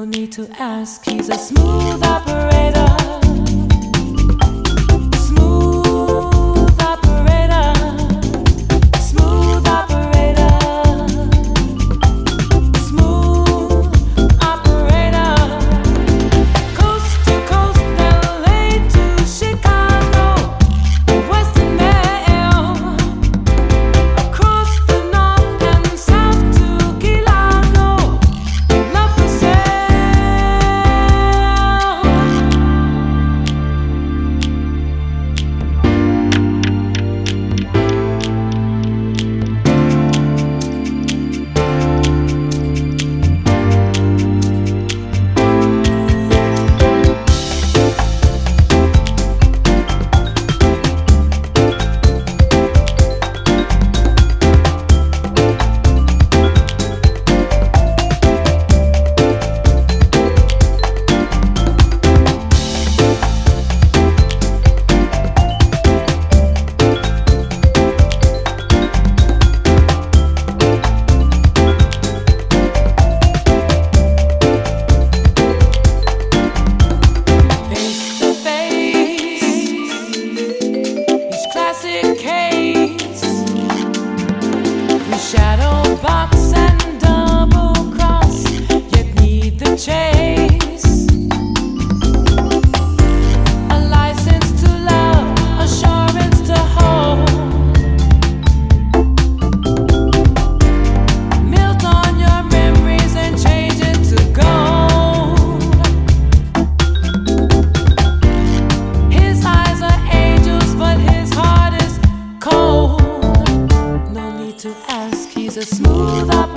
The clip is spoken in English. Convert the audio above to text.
No need to ask, he's a smooth operator. Smooth operator. Smooth operator. Smooth operator. Coast to coast, LA to Chicago, Western Mail. Across the north and south to Key Largo. Love for sale. Shadow box and double cross, yet need the chase. A license to love, assurance to hold. Melt on your memories and change it to gold. His eyes are angels, but his heart is cold. No need to ask, he's a smooth operator.